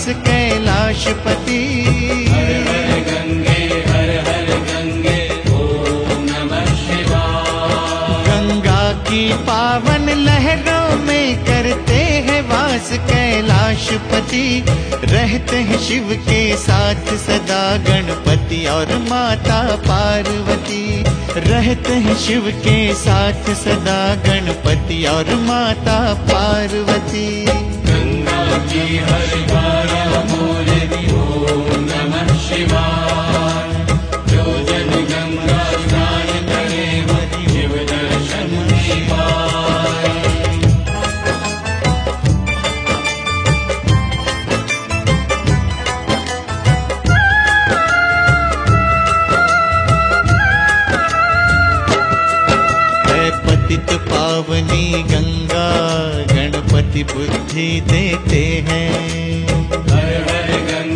कैलाशपति। हर हर गंगे ओम नमः शिवाय। गंगा की पावन लहरों में करते हैं वास कैलाशपति। रहते हैं शिव के साथ सदा गणपति और माता पार्वती। रहते हैं शिव के साथ सदा गणपति और माता पार्वती। गंगा की हर धारा बोले ओम नमः शिवाय। जो जन गंगा स्नान करे शिव दर्शन पाए। पतित पावनी गंगा गणपति बुद्धि देते हैं। हर हर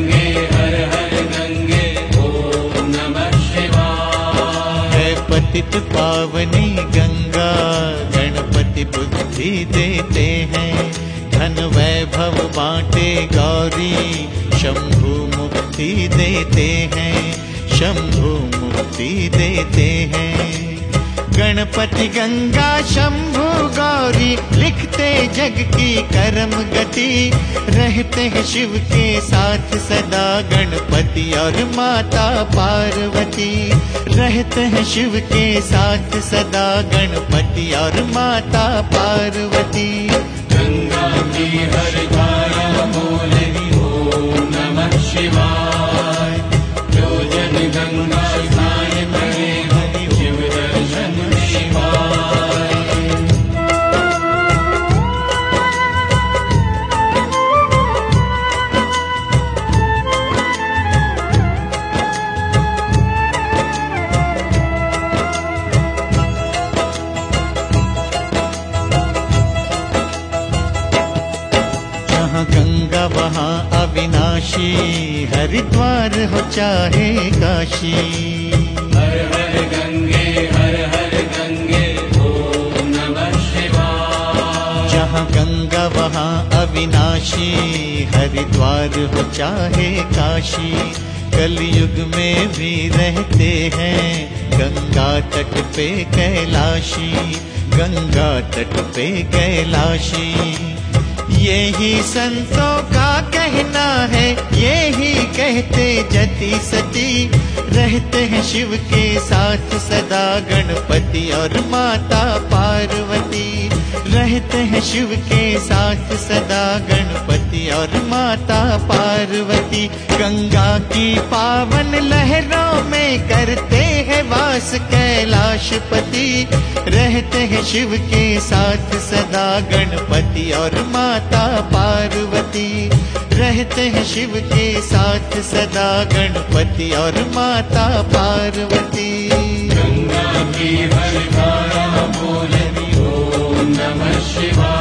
गंगे ओम नमः शिवाय। है पतित पावनी गंगा गणपति बुद्धि देते हैं। धन वैभव बांटे गौरी शंभु मुक्ति देते हैं। शंभु मुक्ति देते हैं। गणपति गंगा शंभु गौरी लिखते जग की कर्म गति। रहते हैं शिव के साथ सदा गणपति और माता पार्वती। रहते हैं शिव के साथ सदा गणपति और माता पार्वती। गंगा की हर धारा बोले ओम नमः शिवाय। जो जन गंगा स्नान करे शिव दर्शन पाए। जहाँ गंगा वहाँ अविनाशी। हरिद्वार हो चाहे काशी। हर हर गंगे ओम नमः शिवाय। जहाँ गंगा वहाँ अविनाशी। हरिद्वार हो चाहे काशी। कलयुग में भी रहते हैं गंगा तट पे कैलाशी। गंगा तट पे कैलाशी। यही संतों का कहना है, यही कहते जति सती। रहते हैं शिव के साथ सदा गणपति और माता पार्वती। रहते हैं शिव के साथ सदा गणपति और माता पार्वती। गंगा की पावन लहरों में करते हैं वास कैलाशपति। रहते हैं शिव के साथ सदा गणपति और माता पार्वती। रहते हैं शिव के साथ सदा गणपति और माता पार्वती। गंगा की हर धारा बोले ओम नमः शिवाय।